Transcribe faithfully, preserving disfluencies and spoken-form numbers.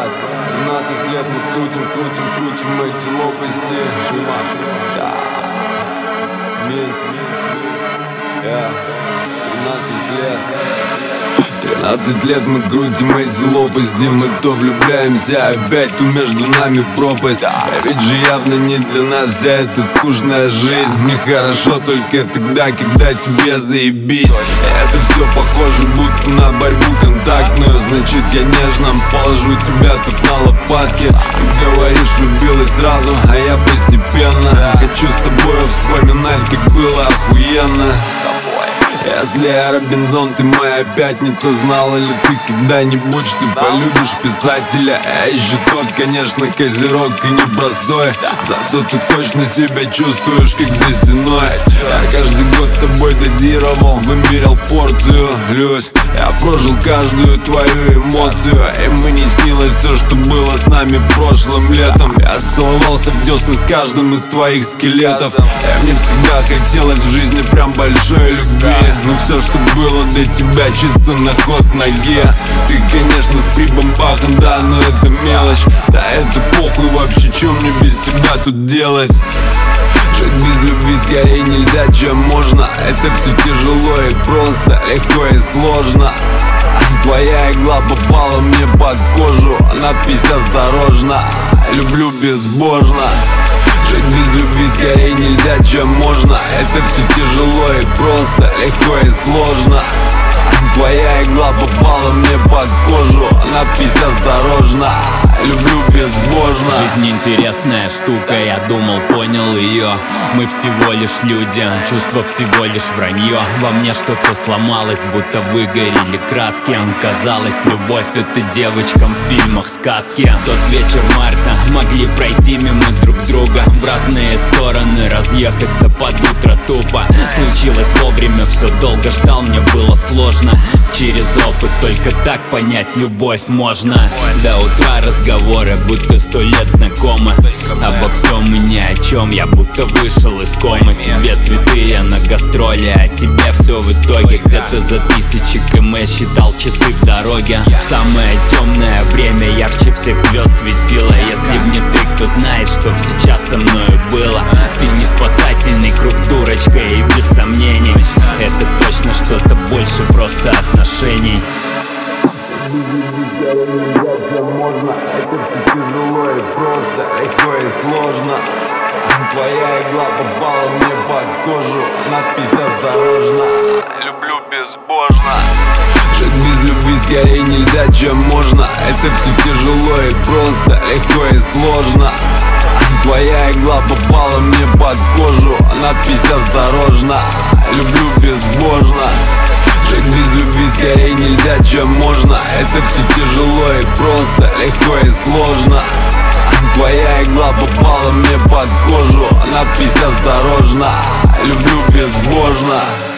брат, двенадцать лет мы крутим, крутим, крутим эти лопасти. Шима, да, Минск, я, тринадцать лет. Тринадцать лет мы крутим эти лопасти. Мы то влюбляемся, опять то между нами пропасть. А ведь же явно не для нас вся эта скучная жизнь. Мне хорошо только тогда, когда тебе заебись. Это все похоже будто на борьбу контактную. Значит я нежно положу тебя тут на лопатки. Ты говоришь, влюбилась сразу, а я постепенно. Хочу с тобой вспоминать, как было охуенно. Если я Робинзон, ты моя пятница. Знала ли ты когда-нибудь, что полюбишь писателя? А еще тот, конечно, козерог и непростой. Зато ты точно себя чувствуешь, как за стеной. Я каждый год с тобой дозировал, вымерял порцию, Люсь. Я прожил каждую твою эмоцию, и мне снилось все, что было с нами прошлым летом. Я целовался в десны с каждым из твоих скелетов. И мне всегда хотелось в жизни прям большой любви. Но все, что было для тебя, чисто на ход ноге. Ты, конечно, с прибамбахом, да, но это мелочь. Да это похуй вообще, чем мне без тебя тут делать? Жить без любви скорее нельзя, чем можно. Это все тяжело и просто, легко и сложно. Твоя игла попала мне под кожу. Надпись осторожно, люблю безбожно. Жить без любви скорее нельзя, чем можно. Это все тяжело и просто, легко и сложно. Твоя игла попала мне под кожу. Надпись осторожно, люблю безбожно. Жизнь интересная штука, я думал, понял ее. Мы всего лишь люди, чувство всего лишь вранье. Во мне что-то сломалось, будто выгорели краски. Казалось, любовь — это девочкам в фильмах сказки. Тот вечер марта могли пройти мимо друг друга, в разные стороны разъехаться под утро тупо. Случилось вовремя, все долго ждал, мне было сложно. Через опыт только так понять любовь можно. До утра разговоры, будто сто лет знакомы. Обо всем и ни о чем, я будто вышел из комы. Тебе цветы, я на гастроли, а тебе все в итоге. Где-то за тысячи км считал часы в дороге. В самое темное время ярче всех звезд светило. Если б не ты, кто знает, чтоб сейчас со мною было. Ты не спасательный круг, дурочка, и без сомнений это точно что-то больше просто отношений. Можно, это все тяжело и просто, легко и сложно. Твоя игла попала мне под кожу. Надпись осторожно, люблю безбожно. Жить без любви скорее нельзя, чем можно. Это все тяжело и просто, легко и сложно. Твоя игла попала мне под кожу. Надпись осторожно, люблю безбожно. Жить без любви скорее нельзя, чем можно. Это все тяжело и просто, легко и сложно. Твоя игла попала мне под кожу. Надпись осторожно, люблю безбожно.